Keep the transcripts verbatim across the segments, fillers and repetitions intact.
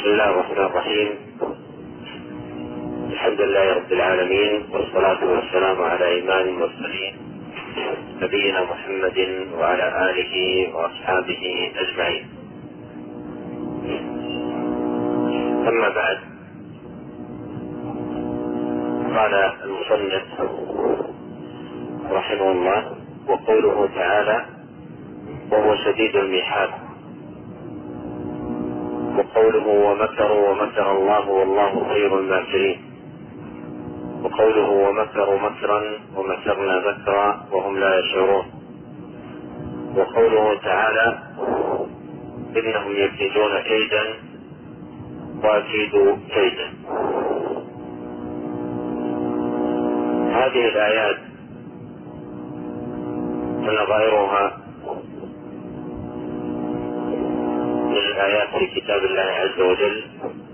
بسم الله الرحمن الرحيم. الحمد لله رب العالمين، والصلاة والسلام على إمام المرسلين نبينا محمد وعلى آله وأصحابه أجمعين. أما بعد، قال المصنف رحمه الله: وقوله تعالى: وهو شديد الميحاد. وقوله: ومكروا ومكر الله والله خير الماكرين. وقوله: ومكروا مكرا ومكرنا مكرا وهم لا يشعرون. وقوله تعالى: إنهم يكيدون كيدا وأكيد كيدا. هذه الآيات ونظائرها من الآيات في كتاب الله عز وجل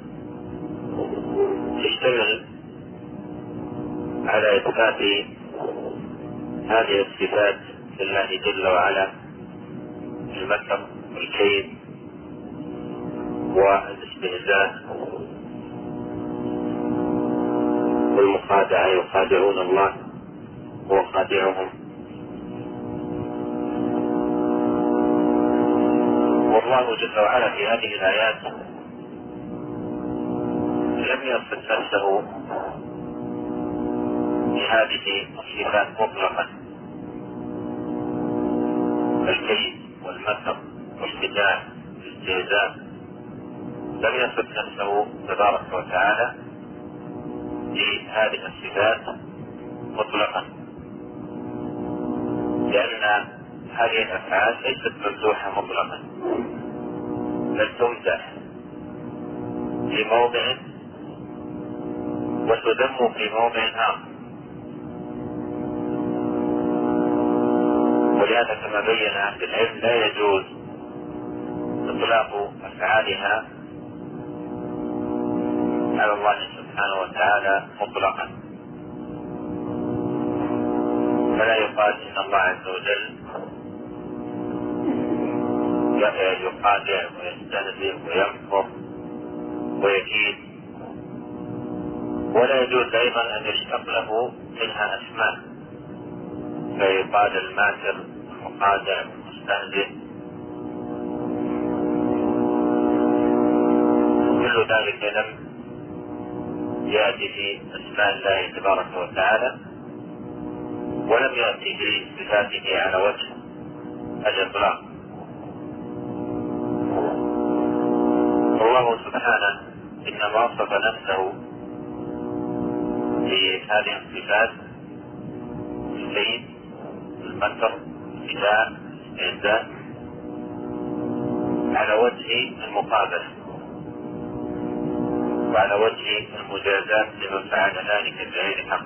تشتمل على إثبات هذه الصفات لله جل وعلا: المكر والكيد والاستهزاء والمخادعة، يخادعون الله هو خادعهم. والله جل وعلا في هذه الآيات لم يصف نفسه بهذه الصفات مطلقا: الكيد والمكر والخداع والاستهزاء. لم يصف نفسه تبارك وتعالى بهذه الصفات مطلقا، لأن هذه الأفعال ليست ممدوحة مطلقا، بل تمدح في موضع وتذم في موضع آخر. ولهذا كما بين أهل العلم لا يجوز إطلاق أفعالها على الله سبحانه وتعالى مطلقا، فلا يقال إن الله عز وجل يخادع ويستهزئ ويمكر ويكيد. ولا يجوز أيضا أن يشتق له منها أسماء، فيقال الماكر المخادع المستهزئ. كل ذلك لم يأتي في أسماء الله تبارك وتعالى، ولم يأتي في صفاته على وجه الإطلاق. الله سبحانه إنما وصف نفسه بهذه الصفات: الكيد، المكر، الخداع، الاستهزاء، على وجه المقابلة وعلى وجه المجازات لمن فعل ذلك بغير حق.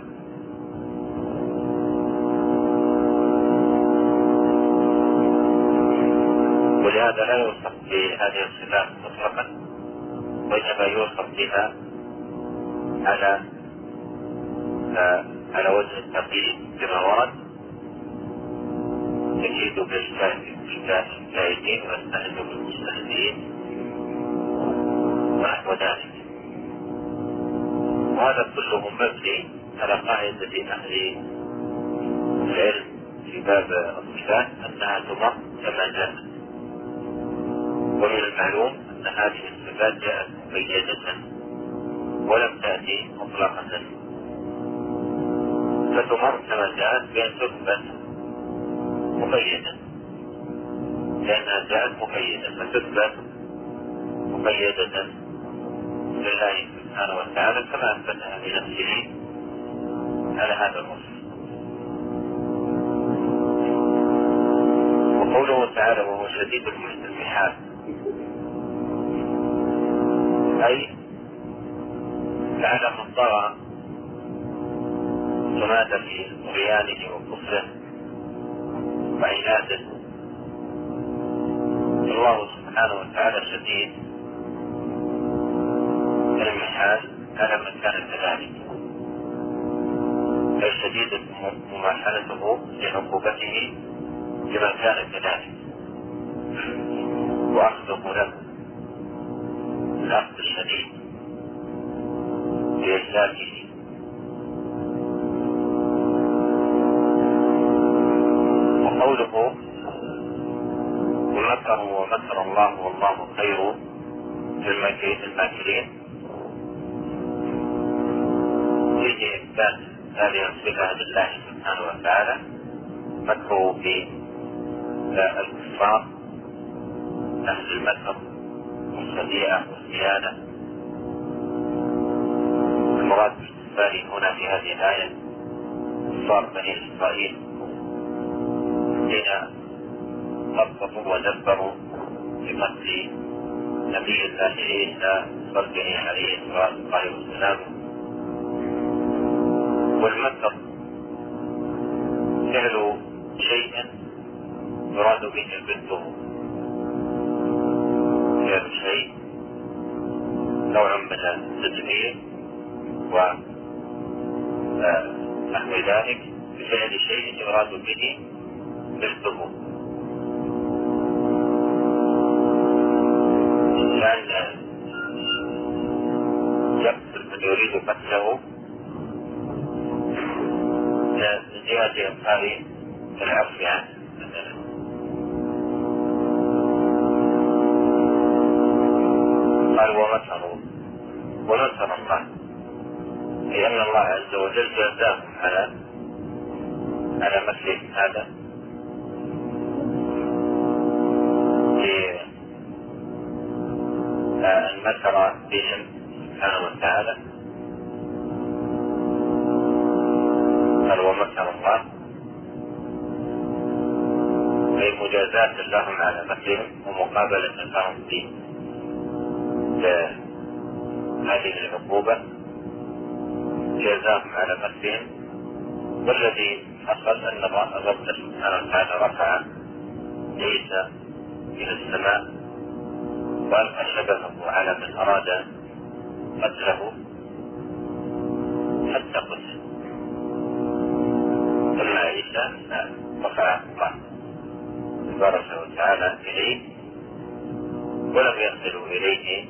ولهذا لا يوصف بهذه الصفات مطلقا، وإنما يوصف بها على على وجه التقييد كما ورد: يكيد بالكائدين ويستهزئ بالمستهزئين ونحو ذلك. وهذا كله مبني على قاعدة أهل العلم في باب الصفات أنها تمر كما جاءت. ومن المعلوم أن هذه الصفات جاءت مقيدة ولم تأتي مطلقة، فتمر كما جاءت بأن تثبت مقيدة، لأنها جاءت مقيدة فتثبت مقيدة لله سبحانه وتعالى كما أثبتها لنفسه على هذا الوصف. وقوله تعالى: وهو شديد الميحاد، أي لعل من طغى ومات في طغيانه وكفره وعناده. الله سبحانه وتعالى شديد الميحاد على من كان كذلك، أي شديد مماحلته لعقوبته لمن كان كذلك، وأخذه له الأخذ الشديد والله خير الماكرين فيه إثبات هذه الصفة لله سبحانه وتعالى، مكره في الكفار أهل المكر والخديعة والخيانة. المراد بالكفار هنا في هذه الآية كفار بني إسرائيل حين خططوا ودبروا لقتل نبي الله عيسى صلى عليه الصلاة والسلام. والمكر فعل شيء يراد به البدء، فعل شيء نوع من التدبير ونحو ذلك، بفعل شيء يراد به بدء. لأن يقتل من يريد قتله لزيادة إمكان العفو عنه مثلا. قال ومكروا ومكر الله، لأن الله عز وجل جازاهم على على مثل هذا أن مكر بهم سبحانه وتعالى. قال ومكر الله أي مجازاة لهم على مثلهم ومقابلة لهم في هذه العقوبة، جازاهم على مثلهم. والذي حصل أن الرب سبحانه وتعالى رفع عيسى إلى السماء وألقى شبهه على من أراد قتله حتى قتل. ثم عيسى رفعه الله تبارك وتعالى إليه ولم يصلوا إليه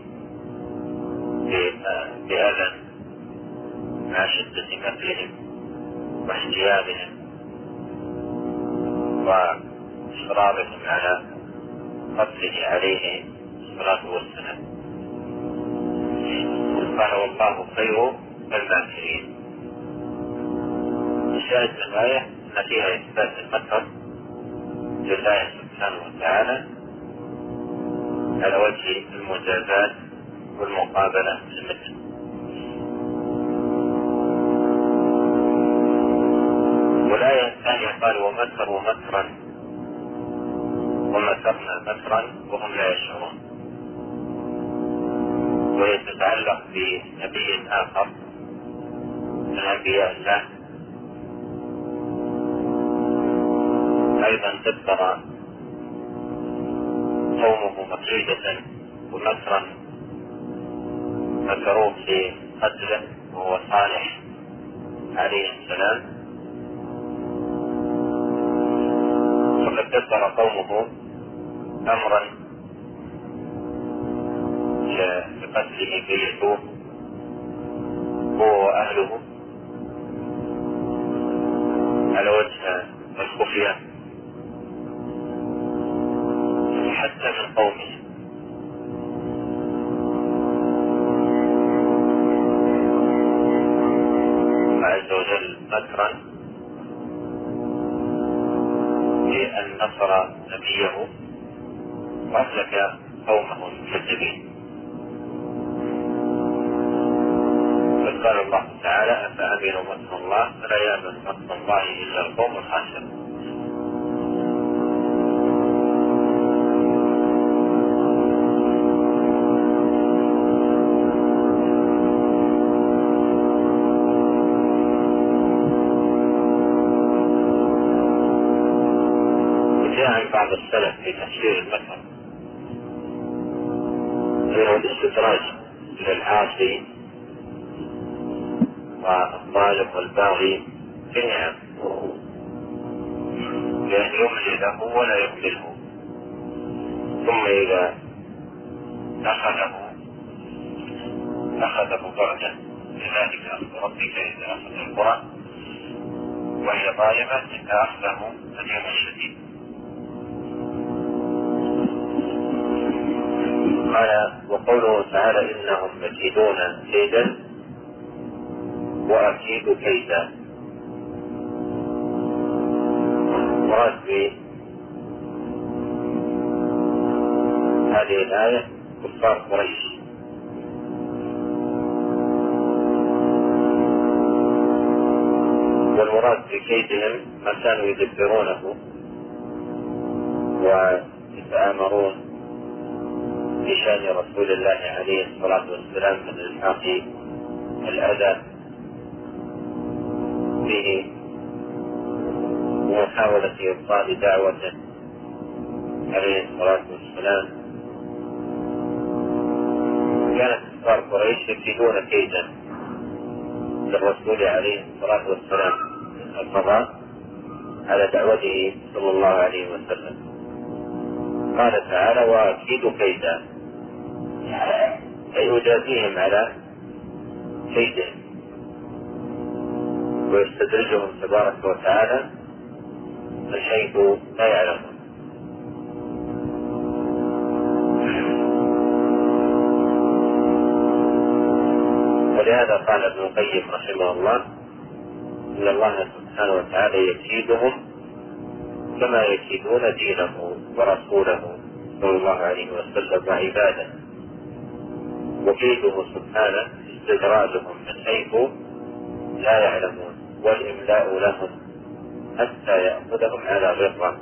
بأذى مع شدة قتلهم واحتيالهم وإصرارهم على قتله عليه الصلاة والسلام. قال والله خير الماكرين. الشاهد من الآية أن فيها إثبات المكر لله سبحانه وتعالى على وجه المجازات والمقابلة للمثل. والآية الثانية قال ومكروا مكرا ومكرنا مكرا وهم لا يشعرون، وهي تتعلق بنبي آخر من أنبياء الله أيضا دبر قومه مكيدة ومكرا مكروه لقتله وهو صالح عليه السلام. فقد دبر قومه أمرا لقتله بيتوب هو وأهله على وجه الخفية حتى من قومه. عز وجل مكرا لأن نصر نبيه وأهلك قومه المكذبين. قال الله تعالى أفأمنوا مكر الله فلا يأمن مكر الله إلا القوم الخاسرون. وجاء عن بعض السلف في تفسير المكر أنه الاستدراج للعاصي والظالم والباغي في النعم، لأن يملي له ولا يملله، ثم إذا أخذه أخذه بعدا. لذلك أخذ ربك إذا أخذ القرى وهي ظالمة إن أخذه أليم شديد. قال وقوله تعالى إنهم يكيدون كيدا وأكيد كيدا. مراد بهذه الآية كفار قريش، والمراد بكيدهم ما كانوا يدبرونه ويتآمرون في شأن رسول الله عليه الصلاة والسلام من إلحاق الأذى به ومحاولة إبطال دعوته عليه الصلاة والسلام. كانت كفار قريش يكيدون كيدا للرسول عليه الصلاة والسلام القضاء على دعوته صلى الله عليه وسلم. قال تعالى وأكيد كيدا، أي أجازيهم على كيدهم ويستدرجهم تبارك وتعالى من حيث لا يعلمون. ولهذا قال ابن القيم رحمه الله إن الله سبحانه وتعالى يكيدهم كما يكيدون دينه ورسوله صلى الله عليه وسلم وعباده، وكيده سبحانه استدراجهم من حيث لا يعلمون والإملاء لهم حتى يأخذهم على غرة.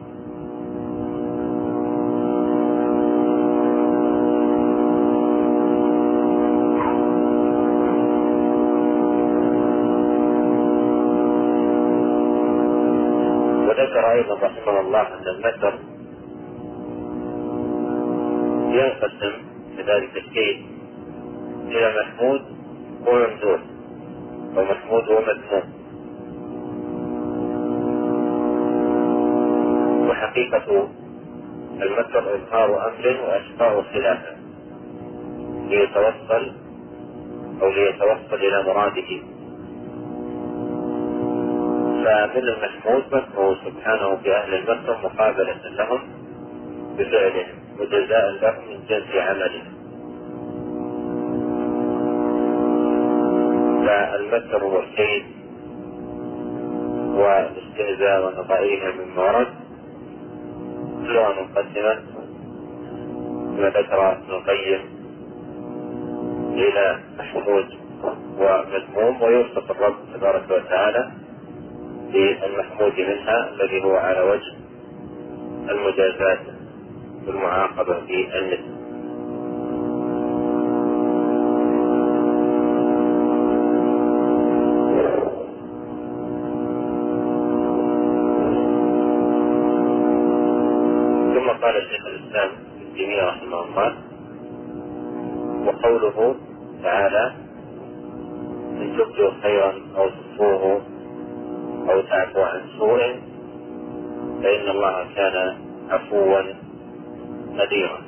وذكر أيضا رحمه الله أن المكر ينقسم كذلك الكيد إلى محمود وممدوح، ومحمود ومذموم. وحقيقة المكر إظهار أمر وإخفاء خلافه ليتوصل أو ليتوصل إلى مراده. فمن المحمود مكره سبحانه بأهل المكر مقابلة لهم بفعلهم وجزاء لهم من جنس عملهم. فالمكر والكيد والاستهزاء ونظائرها مما ورد كلها منقسمة كما ذكر ابن القيم إلى محمود ومذموم، ويوصف الرب تبارك وتعالى بالمحمود منها الذي هو على وجه المجازات والمعاقبة في النسب. ثم قال شيخ الإسلام ابن تيمية رحمه الله وقوله تعالى إن تبدوا خيرا أو تخفوه أو تعفو عن سوء فإن الله كان عفوا قديرا.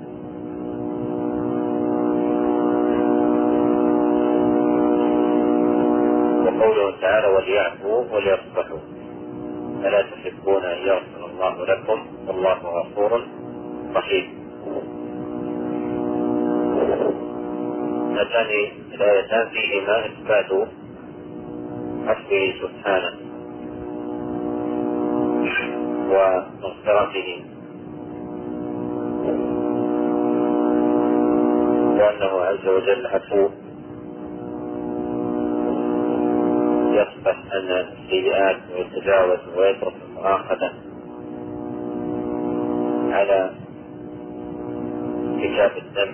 وقوله تعالى وليعفوا وليصفحوا ألا تحبون أن يغفر الله لكم والله غفور رحيم. هاتان الآيتان فيهما إثبات عفوه سبحانه ومغفرته، وأنه عز وجل عفو يصفح عن السيئات ويتجاوز ويترك المؤاخذة على ارتكاب الذنب،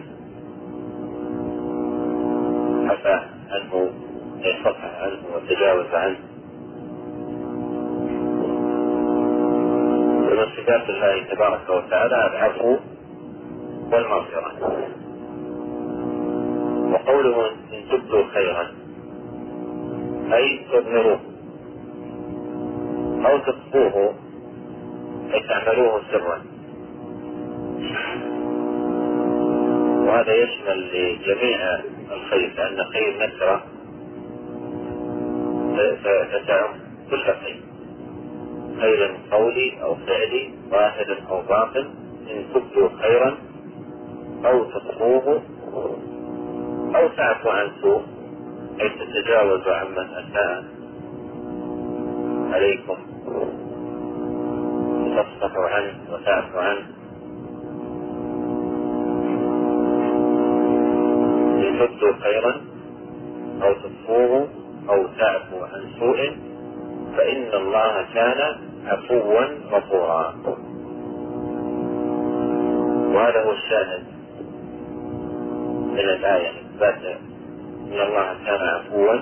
عفى عنه يصفح عنه وتجاوز عنه. ومن صفات الله تبارك وتعالى العفو والمغفرة. وقوله إن تبدوا خيرا أي تظهروه أو تخفوه أي تعملوه سرا، وهذا يشمل لجميع الخير لأن خير نكرة فتعم كل خير، خير قولي أو فعلي ظاهر أو باطن. إن تبدوا خيرا أو تخفوه أو تعفو عن سوء، أي تتجاوز عمن أساء عليكم وتصفحوا عنه وتعفو عنه، لتبدوا خيرا أو تخفوه أو تعفو عن سوء، فإن الله كان عفوا غفورا. وهذا هو الشاهد من الآية، إثبات إن الله كان عفوا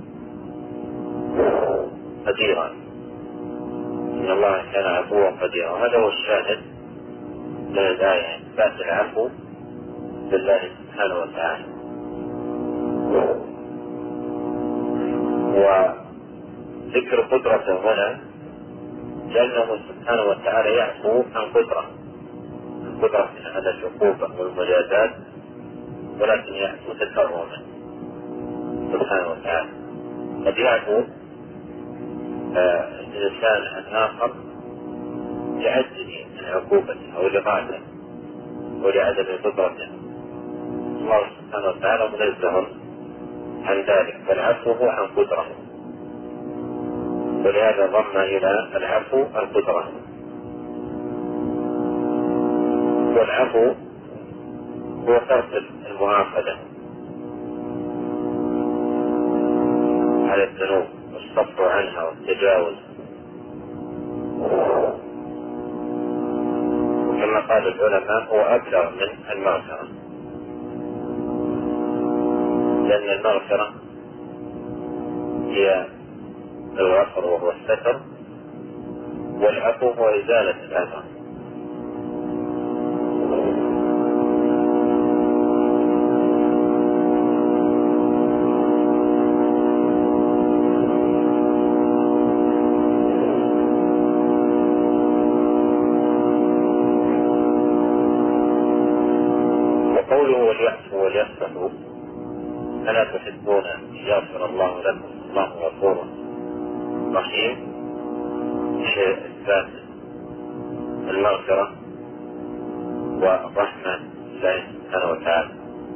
قديرا، إن الله كان عفوا قديرا. وهذا هو الشاهد من الآية، إثبات العفو لله سبحانه وتعالى. وذكر قدرته هنا لأنه سبحانه وتعالى يعفو عن قدرة، القدرة على العقوبة والمجازات، ولكن يعفو تكرما سبحانه وتعالى. قد يعفو الإنسان عن آخر لعجزه من عقوبته أو لضعفه ولعدم قدرته، الله سبحانه وتعالى منزه عن ذلك، فالعفو هو عن قدرة، ولهذا ضم إلى العفو القدرة. والعفو هو ترك المؤاخذة على الذنوب والصبر عنها والتجاوز، وكما قال العلماء هو أبلغ من المغفرة، لأن المغفرة هي الغفر وهو الستر، والعفو هو إزالة الأذى. وقوله وليعفوا وليصفحوا، ألا تحبون أن يغفر الله لكم الله غفور رحيم، في إثبات المغفرة والرحمة لله سبحانه وتعالى.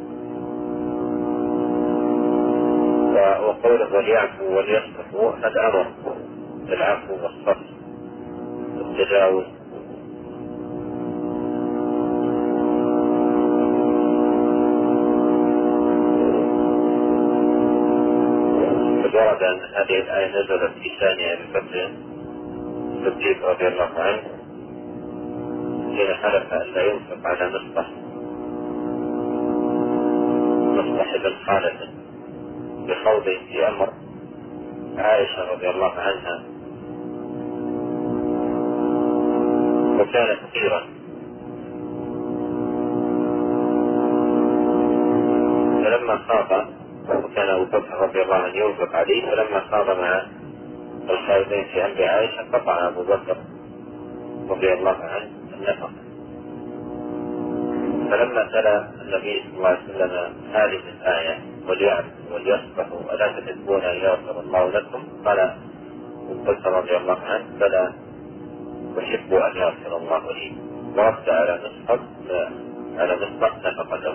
وقوله وليعفوا وليصفحوا قد أمر بالعفو والصفح والتجاوز. ورد أن هذه الآية نزلت في شأن أبي بكر الصديق رضي الله عنه حين حلف أن لا ينفق على مصطح مصطح بن خالد بخوضه في أمر عائشة رضي الله عنها، وكان كثيرا، فلما خاض، وكان أبو بكر رضي الله عنه ينفق عليه، فلما خاض مع الخائضين في أمر عائشة قطع أبو بكر رضي الله عنه النفق. فلما تلا النبي صلى الله عليه وسلم هذه الآية وليعفوا وليصفحوا ألا تحبون أن يغفر الله لكم، قال أبو بكر رضي الله عنه بلى أحب أن يغفر الله لي، ورد على مصطح على مصطح نفقته.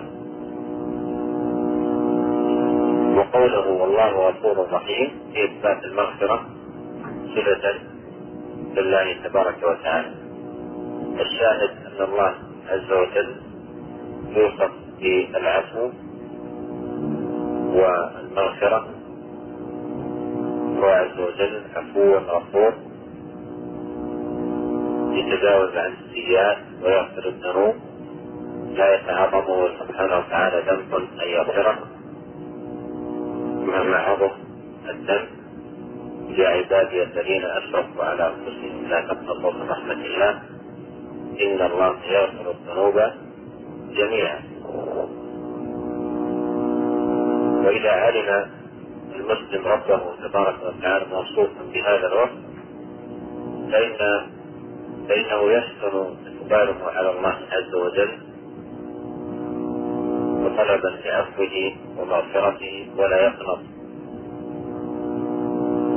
وقوله والله غفور رحيم في إثبات المغفرة صفة لله تبارك وتعالى. الشاهد أن الله عز وجل يوصف بالعفو والمغفرة، هو عز وجل عفو غفور يتجاوز عن السيئات ويغفر الذنوب، لا يتعظمه سبحانه وتعالى ذنب أن يغفره مهما عظم الذنب. يا عبادي الذين أسرفوا على أنفسهم لا تقنطوا من رحمة الله إن الله يغفر الذنوب جميعا. وإذا علم المسلم ربه تبارك وتعالى موصوفا بهذا الوصف فإن فإنه يحسن إقباله على الله عز وجل وطلبا لعفوه ومغفرته، ولا يقنط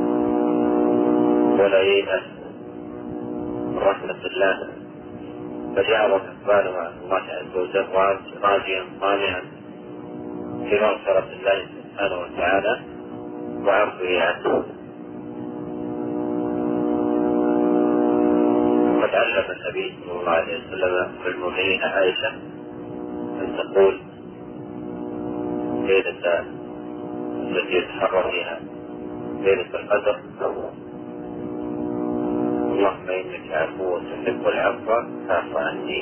ولا ييأس من رحمة الله، بل يعرف إقباله على الله عز وجل راجيا طامعا في مغفرة الله سبحانه وتعالى وعفوه عنه. وقد علم النبي صلى الله عليه وسلم بالمؤمنين عائشة أن تقول ليلة التي يتحرى فيها ليلة القدر: اللهم إنك عفو تحب العفو فاعف عني.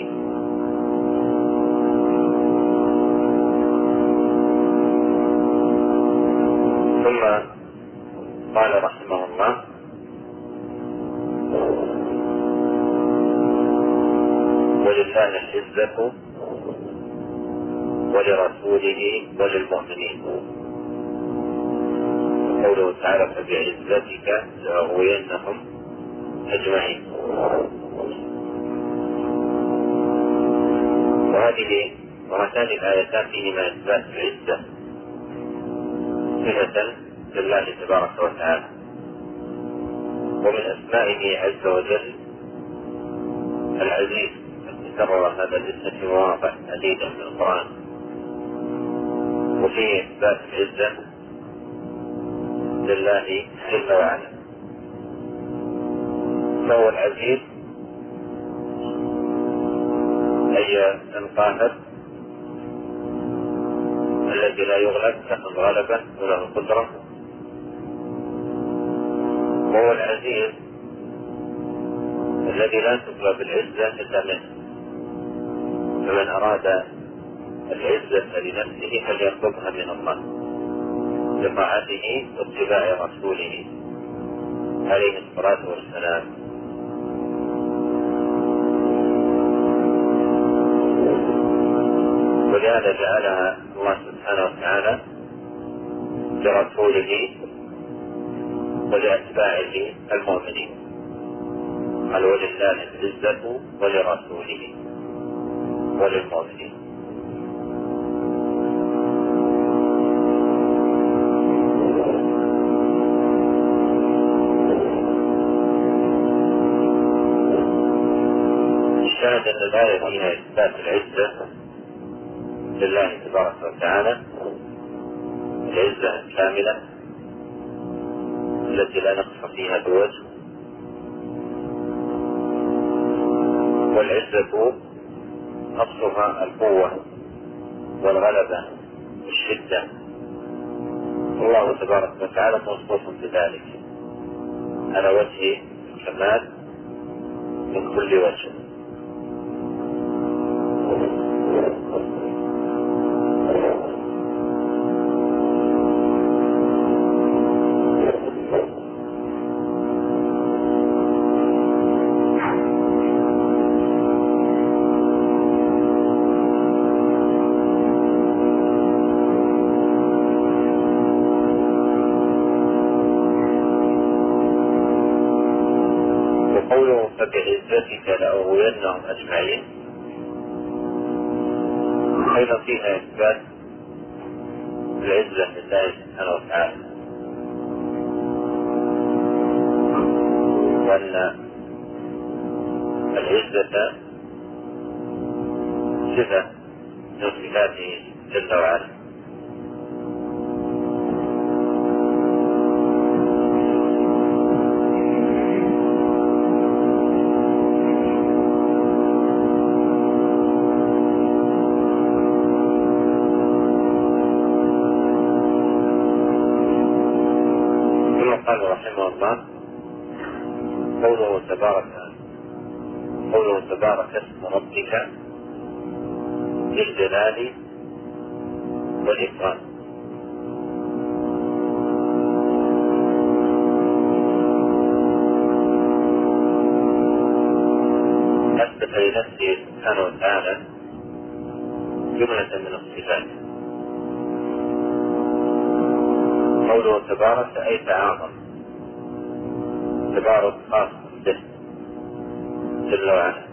ثم قال رحمه الله: ولله العزة ولرسوله وللمؤمنين. قوله تعالى: فبعزتك لأغوينهم أجمعين. وهذه وهاتان الآيتان فيهما إثبات العزة صفة لله تبارك وتعالى، ومن أسمائه عز وجل العزيز، كرر هذا الاسم في مواضع عديدة من القرآن، وفيه إثبات العزة لله جل وعلا. فهو العزيز أي القاهر الذي لا يغلب، له الغلبة وله القدرة. وهو العزيز الذي لا تطلب العزة إلا منه، فمن أراد العزة لنفسه فليطلبها من الله بطاعته واتباع رسوله عليه الصلاة والسلام. ولهذا جعلها الله سبحانه وتعالى لرسوله ولأتباعه المؤمنين، قال: ولله العزة ولرسوله وللمؤمنين. الشاهد أن الآية فيها إثبات العزة لله تبارك وتعالى، العزة الكاملة التي لا نقص فيها بوجه. والعزة أصلها القوة والغلبة والشدة، الله تبارك وتعالى موصوف بذلك على وجه الكمال من كل وجه. وقوله: فبعزتك لأغوينهم أجمعين، أيضا فيها إثبات العزة لله سبحانه وتعالى، وأن العزة صفة من صفاته جل وعلا. قال رحمه الله: قوله تبارك قوله تبارك اسم ربك ذي الجلال والإكرام. أثبت لنفسه سبحانه وتعالى جملة من الصفات. قوله تبارك أي تعاظم، تبارك خاص به جل وعلا.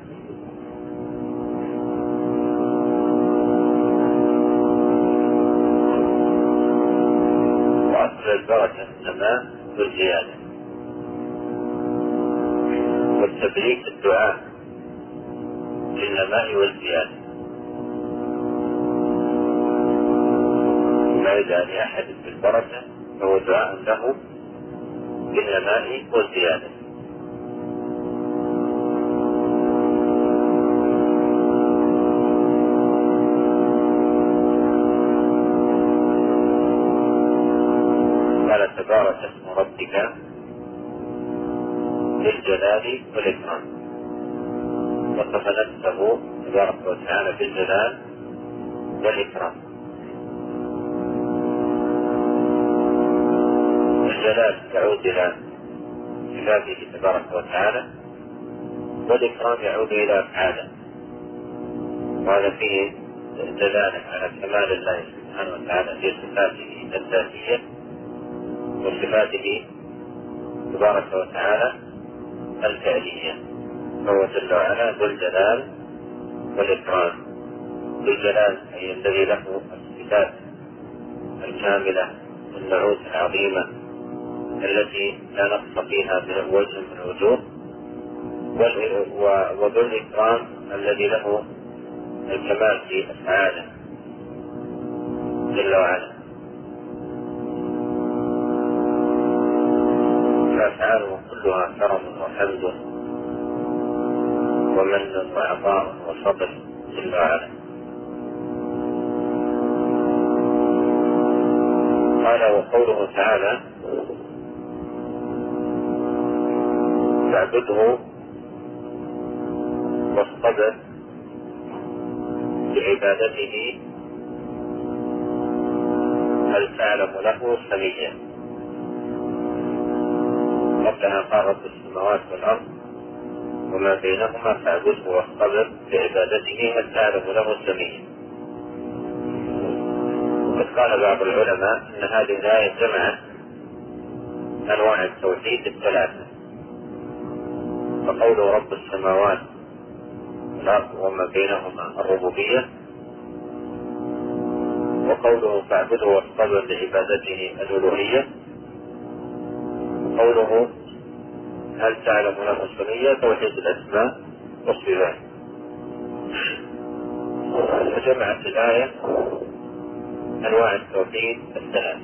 وأصل البركة النماء والزيادة، والتبريك الدعاء بالنماء والزيادة، ما يدعى لأحد بالبركة فهو دعاء له بالنماء والزيادة. قال تبارك اسم ربك بالجلال والإكرام، وصف نفسه تبارك وتعالى بالجلال والإكرام. الجلال يعود إلى صفاته تبارك وتعالى، والإكرام يعود إلى أفعاله، وهذا فيه دلالة على كمال الله سبحانه وتعالى في صفاته الذاتية وصفاته تبارك وتعالى الفعلية، فهو جل وعلا ذو الجلال والإكرام. ذو الجلال أي الذي له الصفات الكاملة والنعوت العظيمة التي لا نقص فيها بوجه من الوجوه، وذو الإكرام الذي له الكمال في أفعاله جل وعلا، فأفعاله كلها كرم وحمد ومن وعطاء وفضل جل وعلا. قال وقوله تعالى فاعبده واصطبر بعبادته هل تعلم له سميا. قبلها قال رب السماوات والأرض وما بينهما فاعبده واصطبر بعبادته هل تعلم له سميا. وقد قال بعض العلماء أن هذه الآية جمعت أنواع التوحيد الثلاثة، فقول رب السماوات والأرض وما بينهما الربوبية، وقوله فاعبده واصطبر لعبادته الألوهية، وقوله هل تعلم له سميا توحيد الأسماء والصفات. فجمعت الآية أنواع التوحيد الثلاث،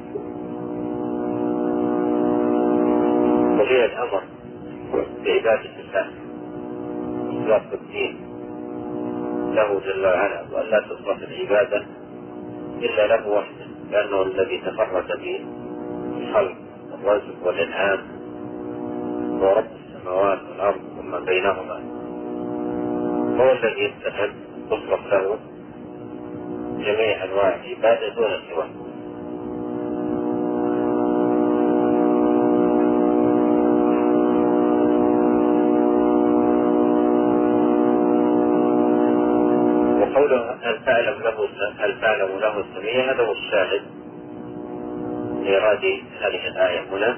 وفيها الأمر بعبادة الله إخلاص الدين له جل وعلا، وأن لا تصرف العبادة إلا له وحده، لأنه الذي تفرد بالخلق والرزق والإنعام، هو رب السماوات والأرض وما بينهما، هو الذي يستحق تصرف له جميع أنواع العبادة دون سواه. وقوله هل تعلم له هل تعلم له سميا هذا هو الشاهد لإيراد هذه الآية هنا،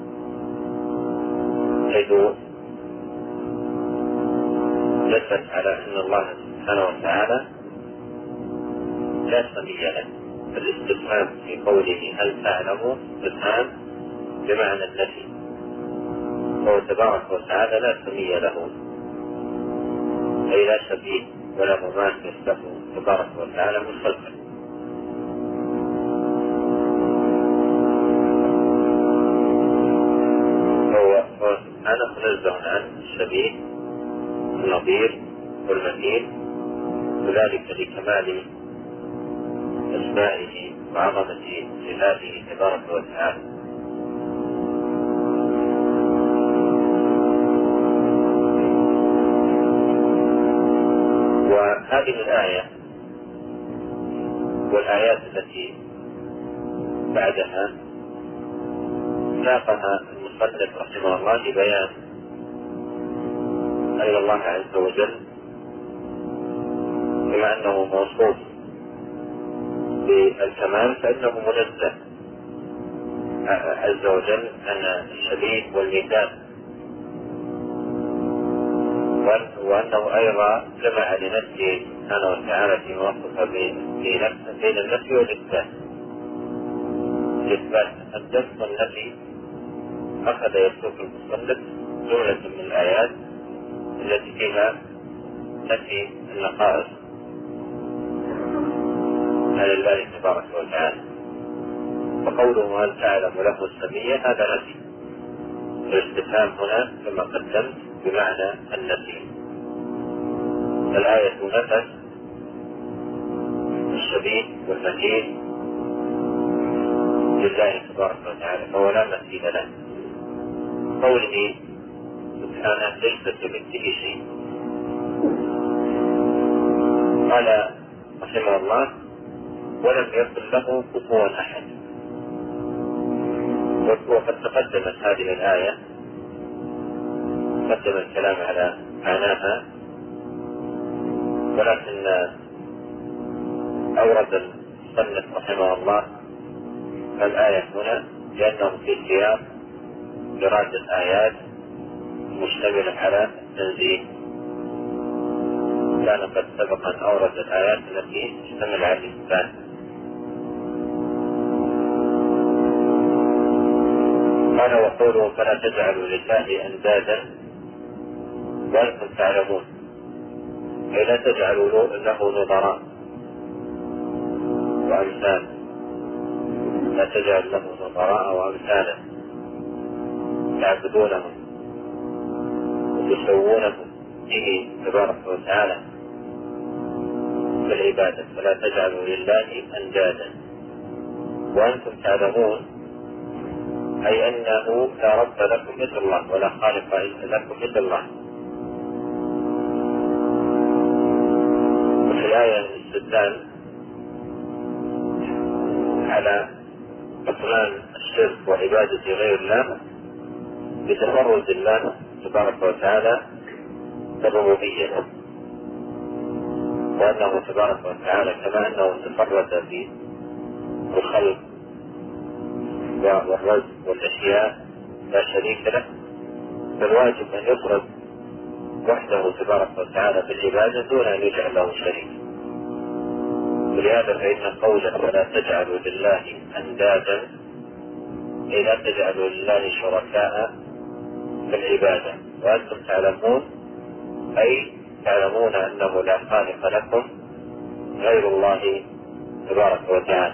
حيث دلت على أن الله سبحانه وتعالى لا سمي له. الاستفهام في قوله هل تعلم استفهام بمعنى النفي، وهو تبارك وتعالى لا سمي له أي لا شبيه ولا مماثل له تبارك وتعالى من خلقه. هو سبحانه منزه عن الشبيه النظير والمثيل، وذلك لكمال أسمائه وعظمة صفاته تبارك وتعالى. وهذه الآية والآيات التي بعدها ساقها المصنف رحمه الله لبيان أن الله عز وجل بما أنه موصوف بالكمال فإنه منزه عز وجل عن الشبيه والمثال، وأنه أيضا جمع لنفسه سبحانه وتعالى في وصفه بين النفي والإثبات. الإثبات تقدم والنفي أخذ يسوق المصنف جملة من الآيات التي فيها نفي النقائص عن الله تبارك وتعالى. وقوله هل تعلم له السمية هذا نفي. الاستفهام هنا كما قدمت بمعنى النفي. الآية نفت الشبيه والمثيل لله تبارك وتعالى، فهو لا مثيل له. قوله سبحانه ليس كمثله شيء. قال رحمه الله ولم يكن له كفوا أحد. وقد تقدمت هذه الآية، قدم الكلام على معناها، ولكن أورد المصنف رحمه الله الآية هنا لأنه في سياق دراسة آيات مشتملة على التنزيه. كان قد سبق أن أورد الآيات التي تشتمل على الإثبات. قال وقوله فلا تجعلوا لله أندادا وأنتم تعلمون، أي لا تجعلوا له نظراء وأمثال، لا تجعل له نظراء وأمثالا تعبدونهم وتسوونهم به تبارك وتعالى بالعبادة. فلا تجعلوا لله أندادا وأنتم تعلمون، أي أنه لا رب لكم مثل الله ولا خالق لكم مثل الله. وفي الآية الاستدلال على بطلان الشرك وعبادة غير الله بتفرد الله تبارك وتعالى بالربوبية، وأنه تبارك وتعالى كما أنه تفرد بالخلق والرزق والأشياء لا شريك له، فالواجب أن يفرد وحده تبارك وتعالى بالعبادة دون أن يجعل له شريك. ولهذا فإن قوله ولا تجعلوا لله أندادا أي لا تجعلوا لله شركاء في العبادة وأنتم تعلمون، أي تعلمون أنه لا خالق لكم غير الله تبارك وتعالى.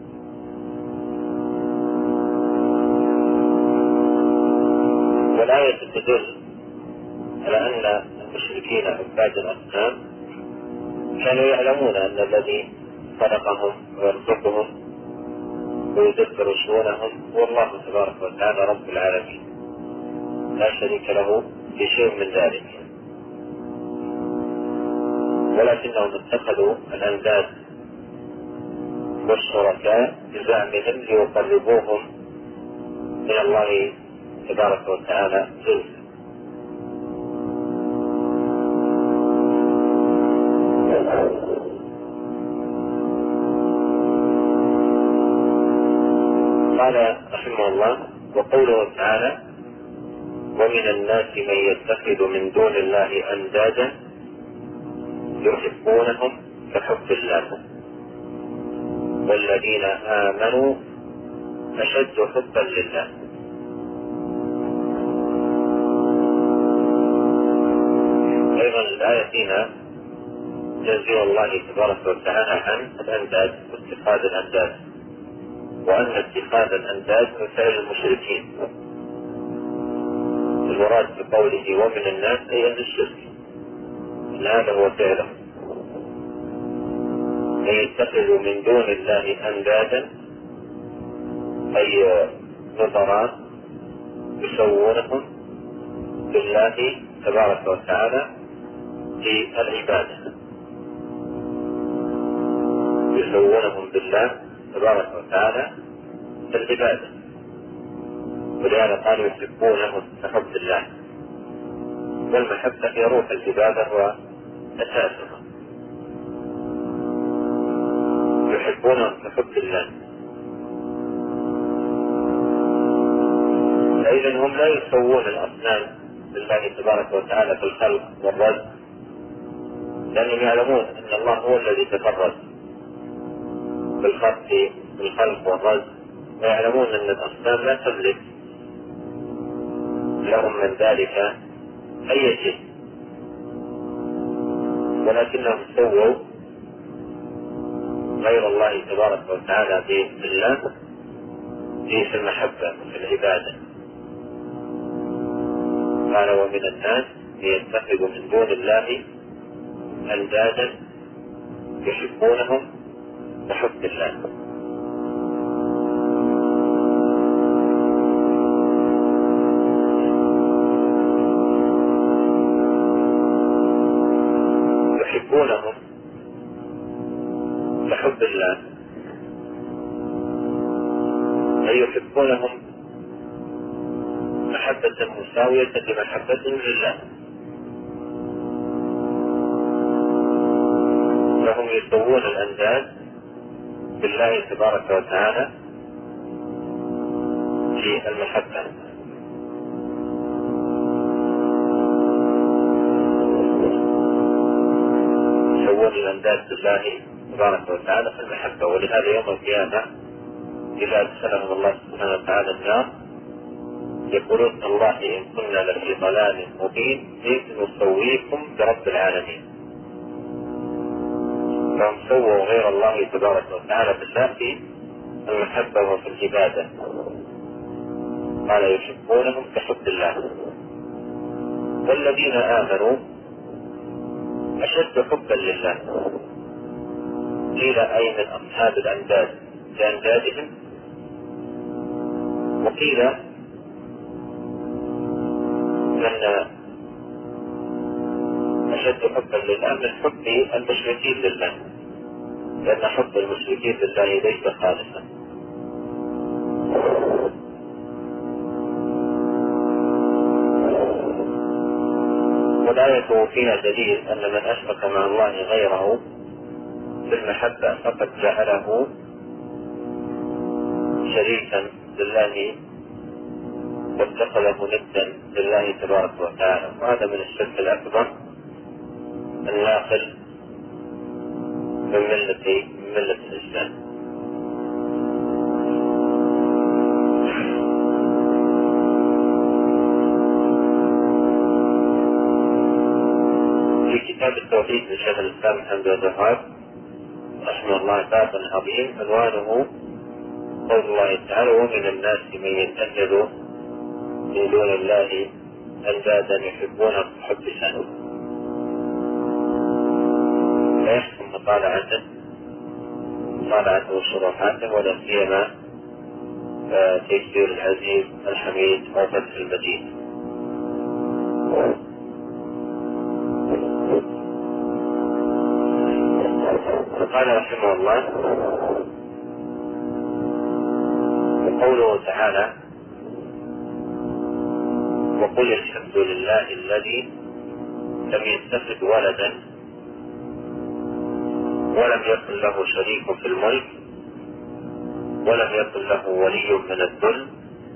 والآية تدل على أن المشركين عباد الأصنام كانوا يعلمون أن الذي خلقهم ويرزقهم ويدبر شؤونهم هو الله تبارك وتعالى رب العالمين، لا شريك له في شيء من ذلك، ولكنهم اتخذوا الأنداد والشركاء بزعمهم ليقربوهم من الله تبارك وتعالى زلفى. قال رحمه الله وقوله تعالى ومن الناس من يتخذ من دون الله أندادا يحبونهم كحب الله والذين آمنوا أشد حبا لله. أيضا الآية فيها تنزيه الله تبارك وتعالى عن الأنداد واتخاذ الأنداد، وأن اتخاذ الأنداد من فعل المشركين. المراد بقوله ومن الناس أي أهل الشرك، هذا هو فعله، أن يتخذوا من دون الله أندادا أي نظراء يسوونهم بالله تبارك وتعالى في العبادة، يسوونهم بالله تبارك وتعالى في العبادة، ولهذا قالوا يحبونهم كحب الله، والمحبة هي روح العبادة وأساسها، يحبونهم كحب الله. فإذا هم لا يسوون الأصنام لله تبارك وتعالى في الخلق والرزق، لأنهم يعلمون أن الله هو الذي تفرد بالخلق بالخلق والرزق، ويعلمون أن الأصنام لا تملك لهم من ذلك أي شيء، ولكنهم سووا غير الله تبارك وتعالى بالله في المحبة في العبادة. قال ومن الناس يتخذ من دون الله أندادا يحبونهم كحب الله. يحبونهم كحب الله أي يحبونهم محبة مساوية لمحبتهم لله، فهم يسوون الأنداد بالله تبارك وتعالى في المحبة. يسوون الأنداد بالله تبارك وتعالى في المحبة، ولهذا يوم القيامة إذا أدخلهم الله سبحانه وتعالى النار يقولون الله إن كنا لفي ضلال مبين إذ نسويكم برب العالمين. فهم سووا غير الله تبارك وتعالى بالله في المحبة وفي العبادة. قال يحبونهم كحب الله. والذين آمنوا أشد حبا لله. قيل أي من أصحاب الأنداد لأندادهم، وقيل من أشد حبا لله من حب المشركين لله، لأن حب المشركين لله ليس خالصا. والآية فيها دليل أن من أشرك مع الله غيره في المحبة فقد جعله شريكا لله واتخذه ندا لله تبارك وتعالى، وهذا من الشرك الأكبر الناقل من ملة من ملة الإسلام. في كتاب التوحيد لشيخ الإسلام محمد بن عبد الوهاب رحمه الله باب عظيم عنوانه قول الله تعالى ومن الناس من يتخذ من دون الله أندادا يحبونهم كحب الله. فيحكم مطالعته مطالعته وشروحاته، ولا سيما تيسير العزيز الحميد أو فتح المجيد. قال رحمه الله وقوله تعالى وقل الحمد لله الذي لم يتخذ ولدا ولم يكن له شريك في الملك ولم يكن له ولي من الذل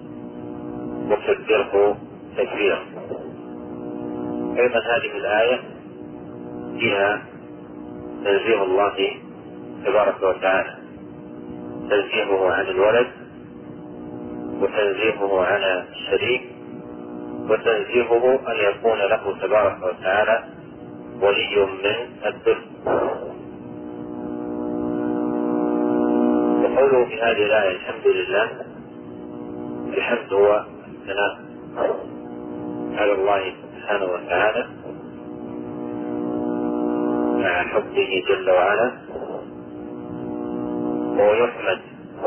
وكبره تكبيرا. أيضا هذه الآية فيها تنزيه الله تبارك وتعالى، تنزيهه عن الولد وتنزيهه عن الشريك وتنزيهه أن يكون له تبارك وتعالى ولي من الذل. وقوله في هذه الآية الحمد لله، الحمد هو الثناء على الله سبحانه وتعالى مع حبه جل وعلا، وهو يحمد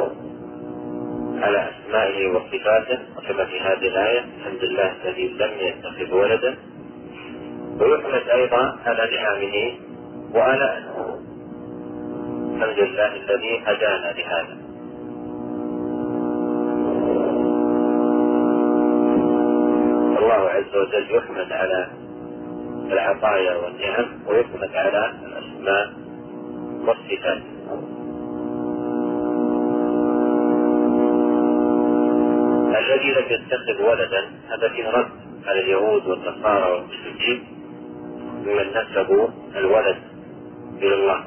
على أسمائه وصفاته كما في هذه الآية الحمد لله الذي لم يتخذ ولدا، ويحمد أيضا على نعمه وآلائه الحمد لله الذي هدانا لهذا. الله عز وجل يحمد على العطايا والنعم ويحمد على الأسماء والصفات. الذي لم يتخذ ولدا هذا فيه رد على اليهود والنصارى والمشركين ممن نسبوا الولد إلى الله.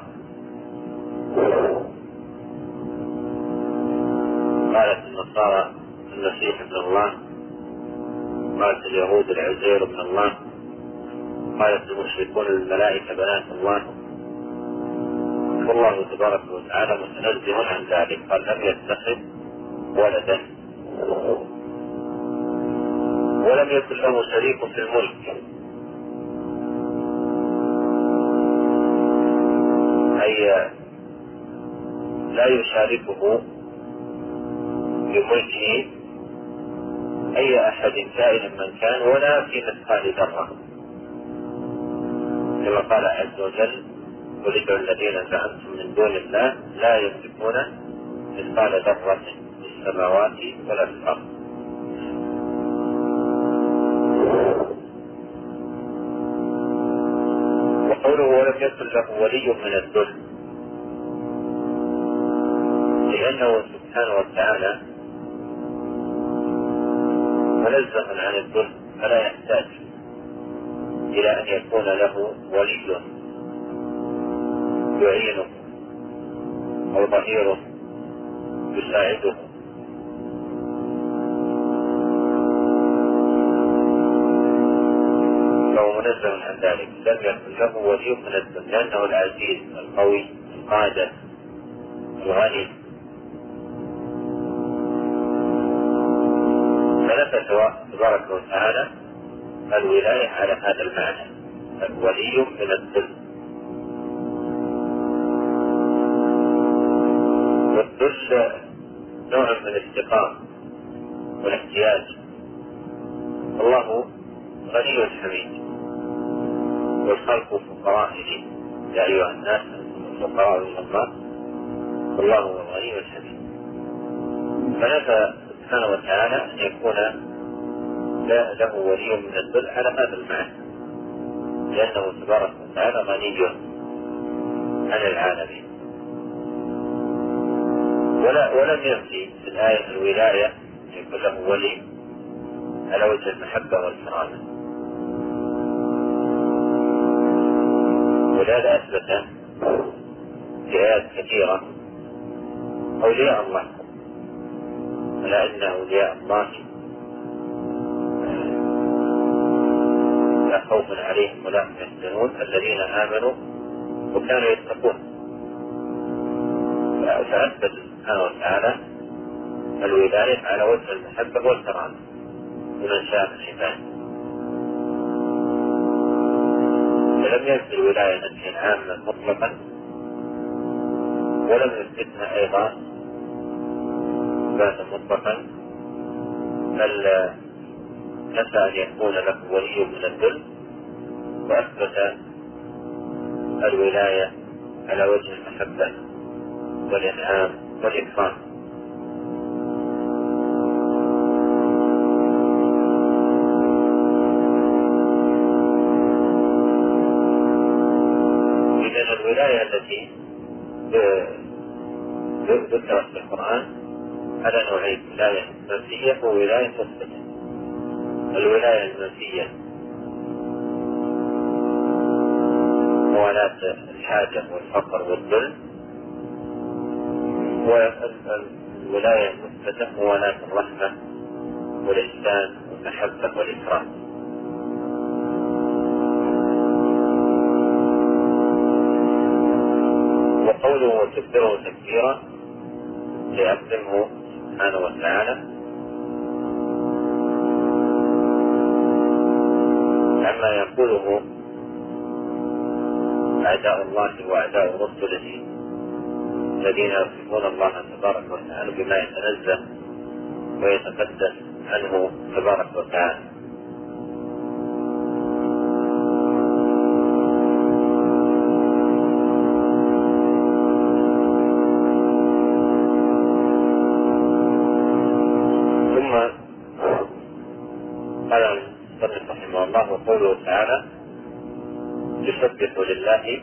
قالت النصارى المسيح ابن الله، قالت اليهود العزير ابن الله، قالت المشركون الملائكة بنات الله، والله تبارك وتعالى متنزه عن ذلك، قال لم يتخذ ولدا ولم يكن له شريك في الملك، أي لا يشاركه بملكه أي أحد كائن من كان ولا في مثقال ذرة، كما قال عز وجل: قل ادعوا الذين زعمتم من دون الله لا يملكون مثقال ذرة في السماوات ولا في الأرض. وقوله ولم يكن له ولي من الذل، لأنه سبحانه وتعالى منزه عن الذل، فلا يحتاج إلى أن يكون له ولي يعينه أو ظهيره يساعده. فهو منزه عن ذلك، لم يكن له ولي من الذل، لأنه العزيز القوي القادر الغني. فنفى تبارك وتعالى الولاية على هذا المعنى، الولي من الذل. والذل نوع من الافتقار والاحتياج، الله غني حميد والخلق فقراء إليه، يا أيها الناس أنتم فقراء إلى الله والله هو الغني الحميد. فنفى سبحانه وتعالى أن يكون له ولي من الذل على هذا المعنى، لأنه تبارك وتعالى غني عن العالمين. ولا ولم ينفي في الآية الولاية أن يكون له ولي على وجه المحبة والكرامة، ولهذا أثبت في آيات كثيرة أولياء الله، ألا إن أولياء الله لا خوف عليهم ولا هم يحزنون الذين آمنوا وكانوا يتقون. فأثبت سبحانه وتعالى الولاية على وجه المحبة والكرامة لمن شاء من عباده، فلم ينفي الولاية نفيا عاما مطلقا، ولم يثبتها أيضا إثباتا مطلقا، بل نفى أن يكون له ولي من الذل، وأثبت الولاية على وجه المحبة والإنعام والإكرام. إذن الولاية التي ذكرت في القرآن على نوعين: ولاية منفية وولاية مثبتة. الولاية المنفية موالاة الحاجة والفقر والذل، والولاية المثبتة موالاة الرحمة والإحسان والمحبة والإكرام. وقوله وتكبره تكبيرا ليعظمه سبحانه وتعالى عما يقوله أعداء الله وأعداء رسله الذين يصفون الله تبارك وتعالى بما يتنزه ويتقدس عنه تبارك وتعالى. ثم قال المصنف رحمه الله: وقوله تعالى: يسبح لله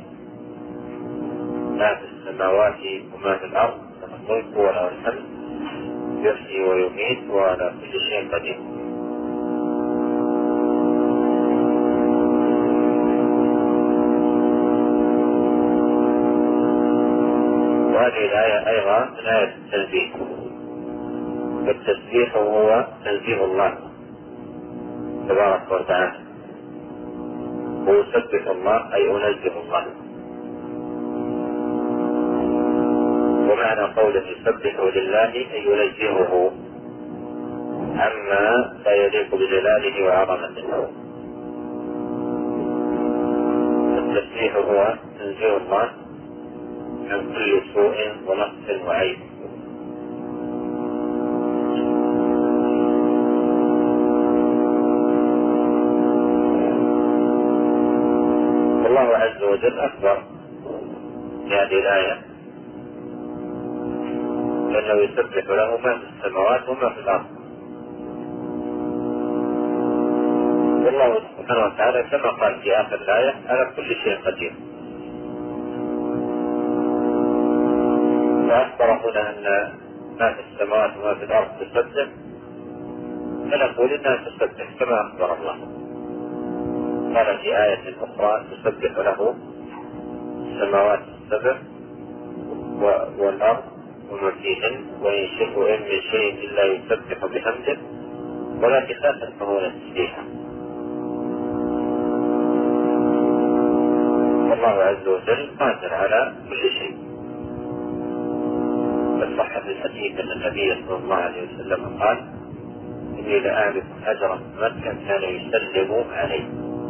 ما في السماوات وما في الأرض له الملك وله الحمد يحيي ويميت وعلى كل شيء قدير. وهذه الآية أيضا من آية التنزيه، والتسبيح هو تنزيه الله تبارك وتعالى. ويسبح الله أي أنزه الله. ومعنى قوله يسبح لله أي ينزهه عما لا يليق بجلاله وعظمته. التسبيح هو تنزيه الله عن كل سوء ونقص وعيب. والله عز وجل أكبر في هذه الآية لأنه يسبح له ما في السماوات وما في الأرض. والله سبحانه وتعالى كما قال في آخر الآية على كل شيء قدير. فأخبر هنا أن ما في السماوات وما في الأرض تسبح، فنقول إنها تسبح كما أخبر الله. قال في آية أخرى تسبح له السماوات السبع والأرض وما فيهن وإن شئوا إن من شيء إلا يسبح بحمده ولكن لا تفقهون تسبيحه. والله عز وجل قادر على كل شيء. فصح في الحديث أن النبي صلى الله عليه وسلم قال: إني لأعرف أجرا مكة كان يسلم عليه.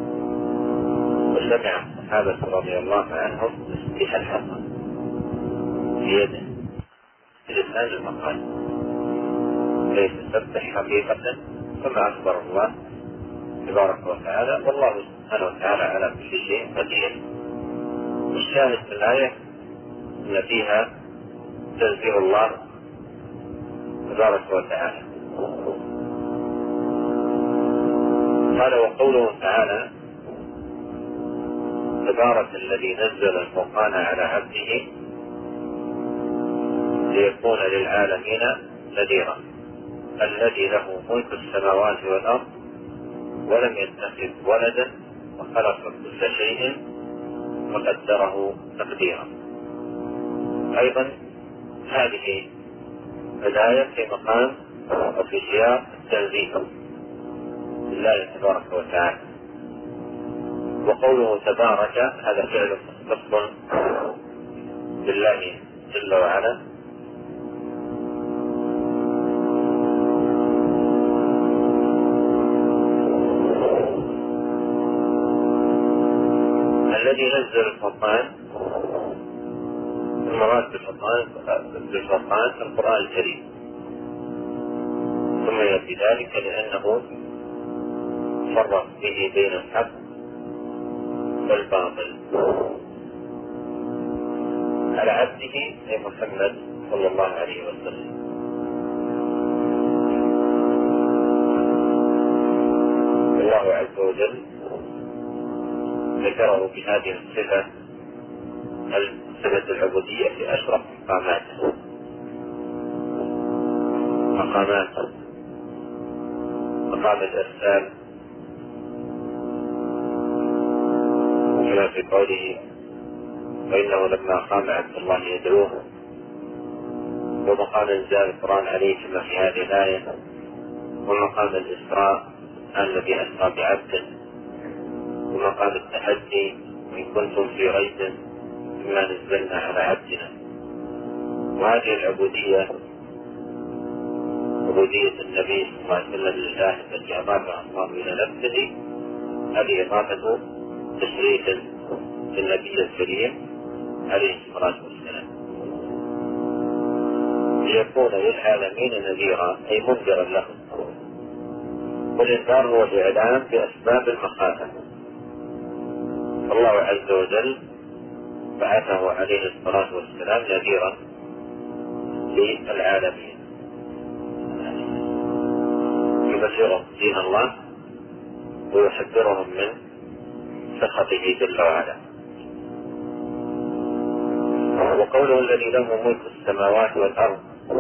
وسمع الصحابة رضي الله عنهم تسبيح الحصى في يده في لسان المقال، كيف تسبح حقيقة كما أخبر الله تبارك وتعالى. والله سبحانه وتعالى على كل شيء قدير. والشاهد في الآية أن فيها تنزيه الله تبارك وتعالى. قال: وقوله تعالى: تبارك الذي نزل الفرقان على عبده ليكون للعالمين نذيرا، الذي له ملك السماوات والأرض ولم يتخذ ولدا وخلق كل شيء وقدره تقديرا. أيضا هذه الآية في مقام وفي سياق التنزيه لله تبارك وتعالى. وقوله تبارك هذا فعل مختص بالله جل وعلا، الذي نزل الفرقان. المراد بالفرقان بالفرقان القرآن الكريم، ثم يأتي ذلك لأنه فرق به بين الحق والباطل على عبده أي محمد صلى الله عليه وسلم. الله عز وجل ذكره بهذه الصفة، صفة العبودية، في أشرف مقاماته مقاماته مقام الإرسال، كما في قوله: وإنه لما قام عبد الله يدعوه. ومقام إنزال القرآن عليه كما في هذه الآية، ومقام الإسراء الذي أسرى بعبده، ومقام التحدي: وإن كنتم في ريب مما نزلنا على عبدنا. وهذه العبودية عبودية النبي صلى الله عليه وسلم لله التي أضافها الله إلى نفسه، هذه إضافة تشريف للنبي الكريم عليه الصلاة والسلام، ليكون للعالمين نذيرا أي منذرا لهم. والإنذار هو الإعلام بأسباب المخافة. الله عز وجل بعثه عليه الصلاة والسلام نذيرا للعالمين، يبشرهم دين الله ويحذرهم من سخطه جل وعلا. وقوله الذي له ملك السماوات والأرض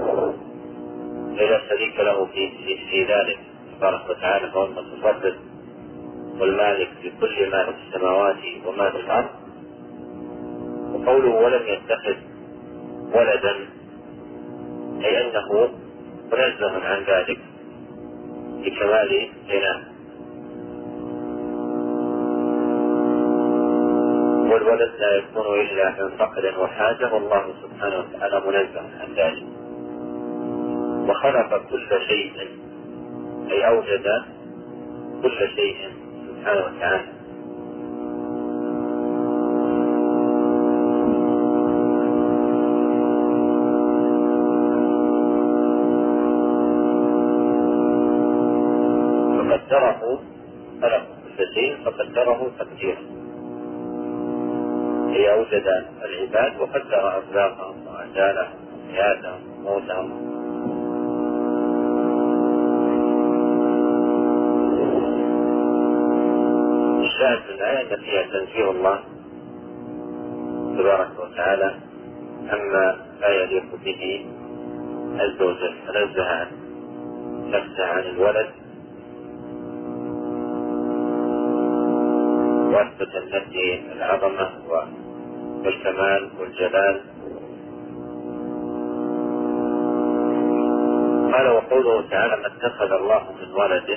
لا شريك له في, في, في ذلك تبارك وتعالى، فهو المتصرف والمالك لكل ما في السماوات وما في الأرض. وقوله ولم يتخذ ولدا أي أنه منزه عن ذلك لكمال غناه. والولد لا يكون إلا من فقر وحاجة، والله سبحانه وتعالى منزه عن ذلك. وخلق كل شيء، أي أوجد كل شيء سبحانه وتعالى. فقدره، خلق كل شيء فقدره تقديرا، هي أوجد العباد وقدر أرزاقهم وأجالهم وحياتهم وموتهم. الشاهد من الآية أن فيها تنزيه الله تبارك وتعالى عما لا يليق به عز وجل، فنزه نفسه عن الولد وأثبت لنفسه العظمة والكمال والجلال. قال وقوله تعالى ما اتخذ الله من ولد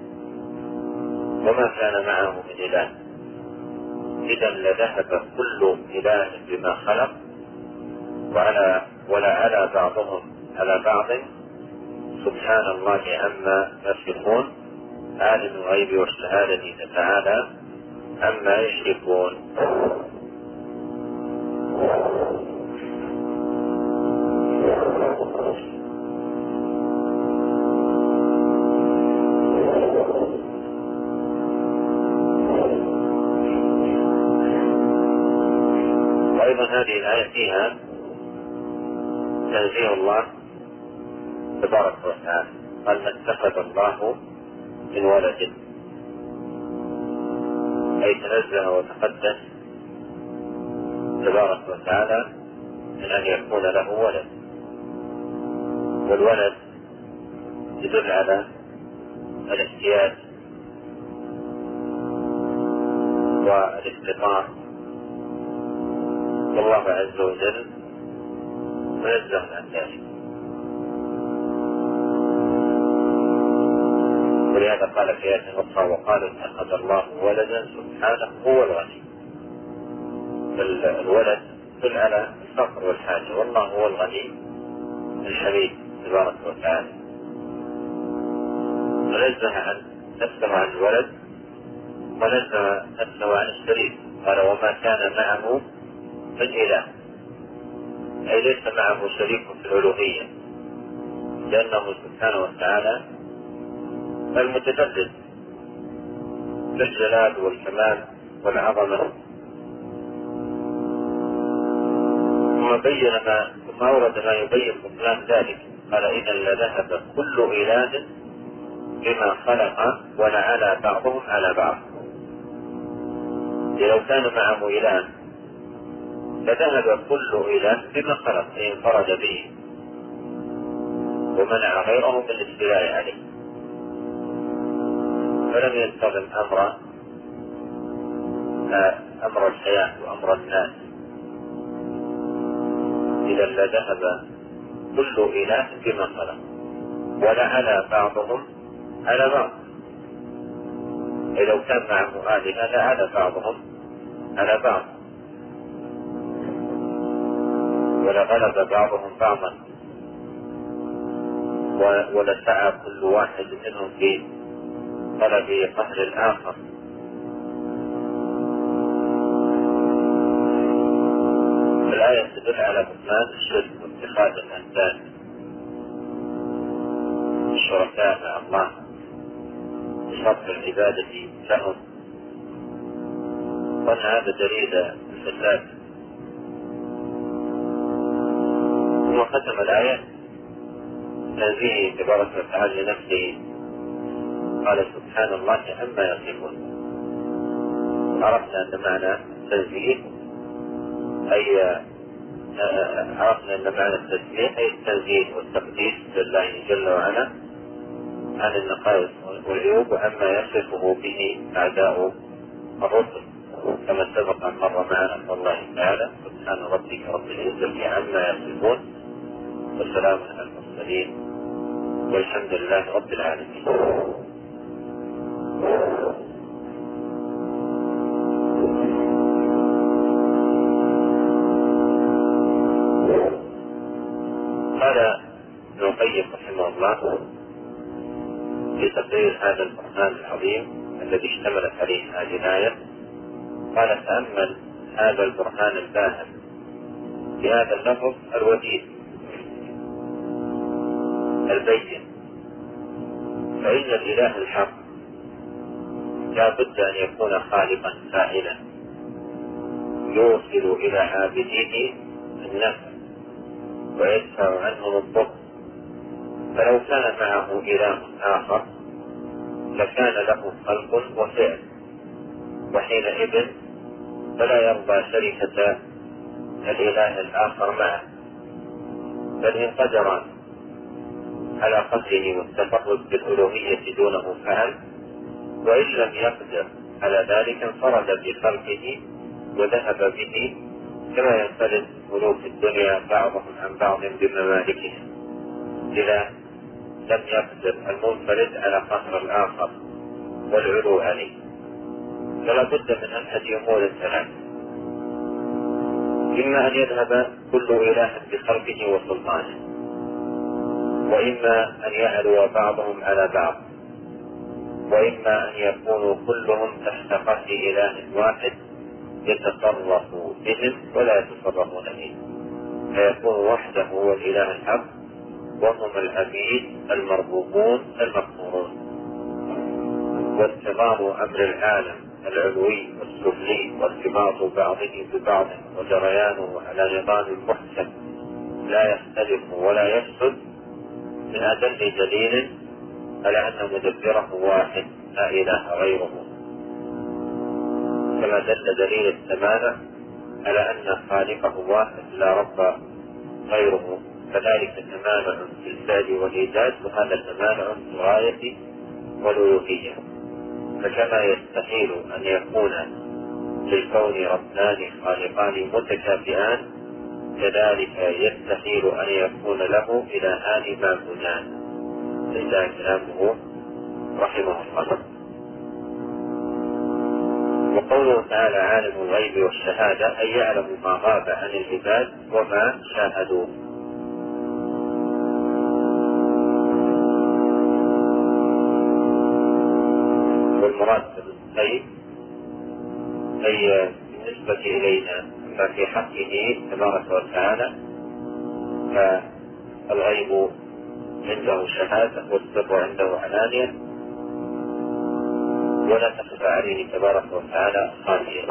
وما كان معه من إله، إذا لذهب كل إله بما خلق وعلى ولا على بعضهم على بعض سبحان الله عما يصفون، عالم الغيب والشهادة تعالى عما يشركون. وأيضا هذه الآية فيها تنزيه الله تبارك وتعالى، قال ما اتخذ الله من ولد، أي تنزه وتقدس تبارك وتعالى من أن يكون له ولد. والولد يدل على الاحتياج والافتقار، والله عز وجل منزه عن ذلك. ولهذا قال في آية أخرى وقالوا اتخذ الله ولدا سبحانه هو الغني. الولد يدل على الفقر والحاجة، والله هو الغني الحميد تبارك وتعالى. ونزه عن نفسه عن الولد ونزه نفسه عن الشريك، قال وما كان معه من إله، أي ليس معه شريك في الألوهية، لأنه سبحانه وتعالى المتجدد بالجلال والكمال والعظمة. ثم بين ما ثم أورد ما يبين بطلان ذلك، قال إذا لذهب كل إله بما خلق ولعلى بعضهم على بعض. لو كان معه إله لذهب كل إله بما خلق، أي انفرد به ومنع غيره من الاستيلاء عليه، فلم يستخدم أمر أمر الحياة وأمر الناس. إذا لذهب كل إله بما خلق ولعلى بعضهم على بعض، أي لو كان معه آلهة لعلى بعضهم على بعض ولغلب بعضهم بعضا ولسعى كل واحد منهم في طلب قهر الآخر. الآية تدل على بطلان الشرك واتخاذ الأنداد الشركاء مع الله بشرط العبادة لهم، وأن هذا دليل الفساد. ثم ختم الآية تنزيه تبارك وتعالى لنفسه، قال سبحان الله عما يصفون. عرفنا أن معنى تنزيه أي عرفنا أن معنى التسبيح أي التنزيه والتقديس لله جل وعلا عن النقائص والعيوب وعما يصفه به أعداء الرسل، كما سبق أن مر معنا قول الله تعالى سبحان ربك رب العزة عما يصفون والسلام على المرسلين والحمد لله رب العالمين. قال ابن القيم رحمه الله في تقرير هذا القرآن العظيم الذي اشتملت عليه هذه الآية، قال: تأمل هذا البرهان الباهر في هذا اللفظ الوجيز البين، فإن الإله الحق لا بد أن يكون خالقا فاعلا يوصل إلى عابديه النفع ويدفع عنهم الضر، فلو كان معه إله آخر لكان له خلق وفعل، وحينئذ فلا يرضى شركة الإله الآخر معه، بل إن قدر على قدره والتفرد بالألوهية دونه فعل، وإن لم يقدر على ذلك انفرد بخلقه وذهب به، كما ينفرد ملوك الدنيا بعضهم عن بعض بممالكهم، إذا لم يقدر المنفرد على قهر الآخر والعلو عليه. فلا بد من أحد أمور ثلاث: إما أن يذهب كل إله بخلقه وسلطانه، وإما أن يعلو بعضهم على بعض، وإما أن يكونوا كلهم تحت قهر إله واحد يتصرف بهم ولا يتصرفون به، فيكون وحده هو الإله الحق وهم العبيد المربوبون المقهورون. واستمرار أمر العالم العلوي والسفلي وارتباط بعضه ببعض وجريانه على نظام محكم لا يختلف ولا يفسد من أدل دليل على أن مدبره واحد لا إله غيره، كما دل دليل السمانة على أن خالقه واحد لا رب غيره، كذلك تمانع في الفعل والإيجاد، وهذا تمانع في الغاية والألوهية. فكما يستحيل أن يكون للكون ربان خالقان متكافئان، كذلك يستحيل أن يكون له إلهان معبودان. إلا كلامه رحمه الله. وقوله تعالى: عالم الغيب والشهادة، أي يعلم ما غاب عن العباد وما شاهدوه. والمراد بالغيب أي بالنسبة إلينا ما في حقه تبارك وتعالى، فالغيب عنده شهادة والسر عنده علانية، ولا تخفى عليه تبارك وتعالى خافية.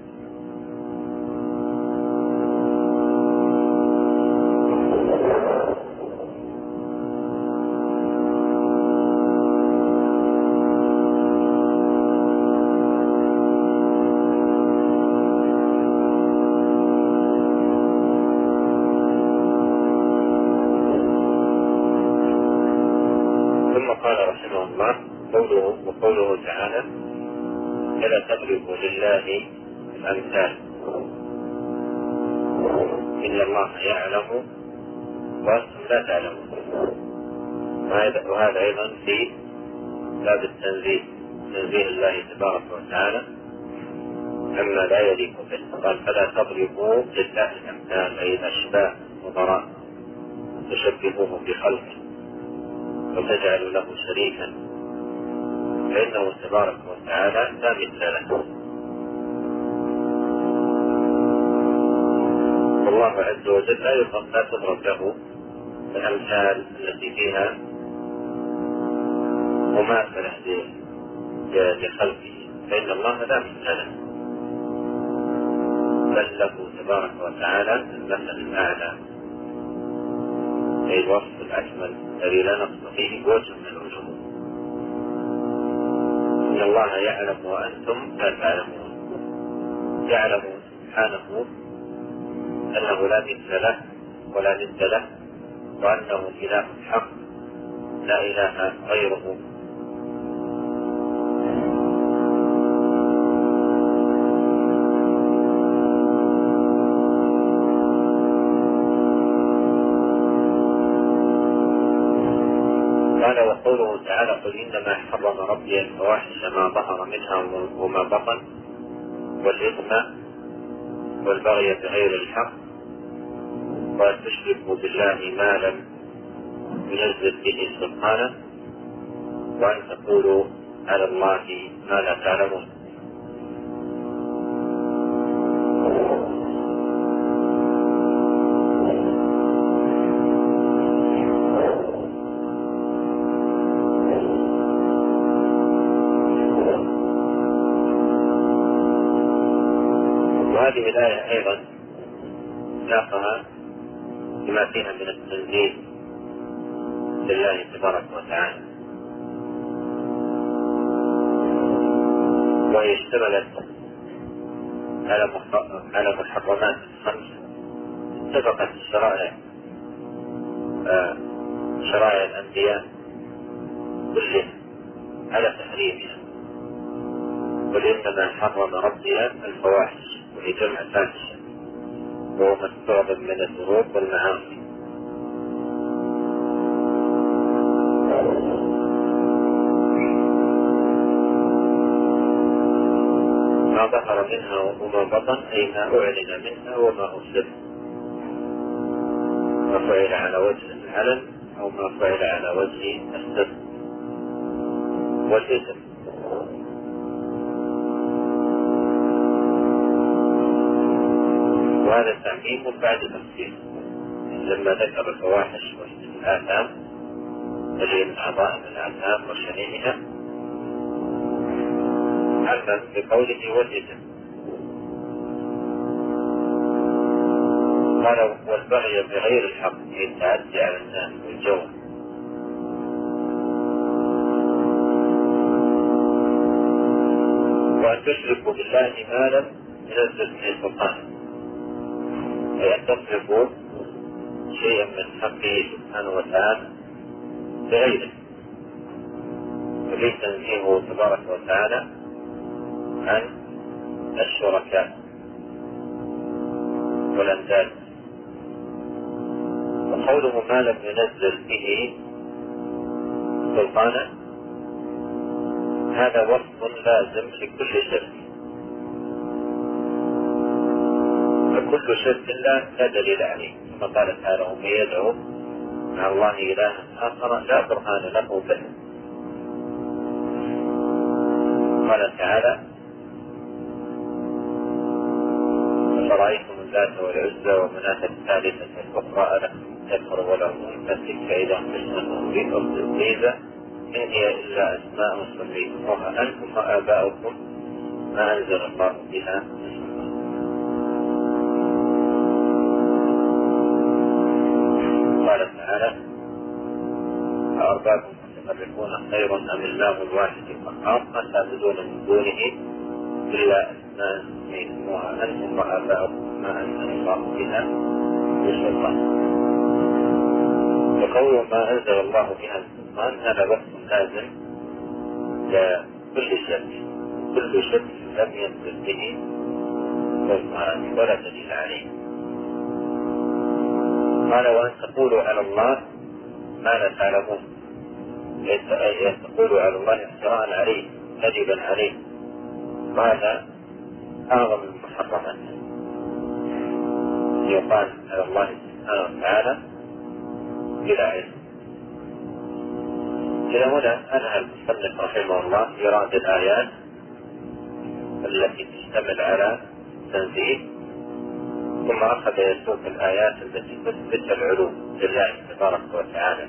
قوله وقوله تعالى: فلا تضربوا لله الأمثال إن الله يعلم وأنتم لا تعلمون. وهذا أيضا في باب التنزيه، تنزيه الله تبارك وتعالى عما لا يليق به. قال: فلا تضربوا لله الأمثال، أي الأشباه وضراء، تشبهوه بخلقه وتجعلوا له شريكا، فإنه تبارك وتعالى لا مثل له. والله عز وجل لا تضرب له الأمثال التي فيها مماثلة لخلقه، فإن الله لا مثل له، بل له تبارك وتعالى المثل الأعلى، أي الوصف الأكمل الذي لا نقص فيه بوجه من الوجوه. إن الله يعلم وأنتم لا تعلمون، يعلم سبحانه أنه لا مثل له ولا ند له، وأنه الإله الحق لا إله غيره. قال: وقوله تعالى: قل إنما حرم ربي الفواحش ما ظهر منها وما بطن والإثم والبغي بغير الحق وأن تشركوا بالله ما لم ينزل به سبحانه، وأن تقولوا على الله ما لا تعلمون. وهذه الآية أيضا ساقها بما فيها من التنزيل لله تبارك وتعالى، وهي اشتملت على محرمات خمس اتفقت الشرائع آه شرائع الأنبياء كلها على تحريمها، قل إنما حرم ربي الفواحش، وهي جمع فاحشة وهو ما استعظم من الذنوب والمعاصي. ما ظهر منها وما بطن، أي ما أعلن منها وما أسر، ما فعل على وجه العلن أو ما فعل على وجه السر والإثم. وهذا تعميم بعد تفصيل، لما ذكر الفواحش والآثام التي من عظائم الآثام وشنيعها عمم بقوله والإثم. قال والبغي بغير الحق، هي التعدي على الناس والجور. وأن تشركوا بالله ما لم ينزل به سلطانه، أي أن تصرفوا شيئا من حقه سبحانه وتعالى بغيره، وليس تنزيهه تبارك وتعالى عن الشركاء والأنداد. وقوله ما لم ينزل به سلطانه هذا وصف لازم لكل شرك، فكل شرك لا دليل عليه، كما قال تعالى ومن يدعو مع الله إلها آخر لا برهان له به. قال تعالى أفرأيتم اللات والعزى ومناة الثالثة الأخرى ألكم الذكر وله الأنثى فإذا قسمة ضيزى إن هي إلا أسماء سميتموها أنتم وآباؤكم ما أنزل الله بها من سلطان. قال تعالى أأرباب متفرقون خير أم الله الواحد القهار ما تعبدون من دونه إلا أسماء سميتموها أنتم وآباؤكم ما أنزل الله بها من سلطان. وقول ما أنزل الله بها من سلطان هذا وصف لازم لكل شرك، كل شرك لم ينزل به سلطان ولا دليل عليه. قال وأن تقولوا على الله ما لا تعلمون، أن تقولوا على الله افتراء عليه كذبا عليه، وهذا أعظم المحرمات. يقال على الله سبحانه وتعالى بلا علم. إلى هنا أنهى المصنف رحمه الله إيراد الآيات التي تشتمل على تنزيه، ثم أخذ يسوق الآيات التي تثبت العلو لله تبارك وتعالى،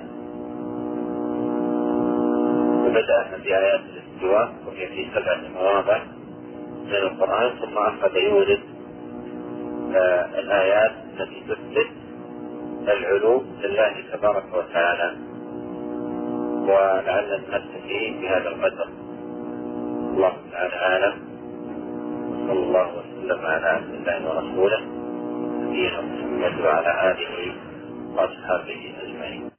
وبدأ بآيات الاستواء وهي في سبعة مواضع من القرآن، ثم أخذ يورد آه الآيات التي تثبت العلو لله تبارك وتعالى. ولعلنا نكتفي بهذا القدر، الله تعالى أعلم، صلى الله وسلم على عبد الله ورسوله نبينا محمد وعلى آله وأصحابه أجمعين.